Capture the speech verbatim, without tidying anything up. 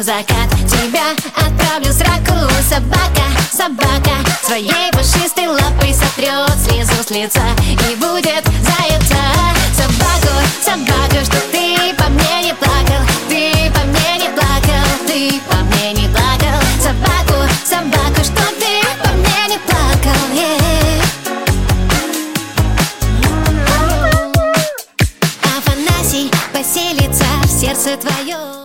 в закат. Тебя отправлю в сраку, собака, собака. Своей пушистой лапой сотрет слезу с лица и будет заяца. Собаку, собаку, что ты по мне не плакал, ты по мне не плакал, ты по мне не плакал. Собаку, собаку, что ты по мне не плакал, yeah. Афанасий поселится в сердце твое.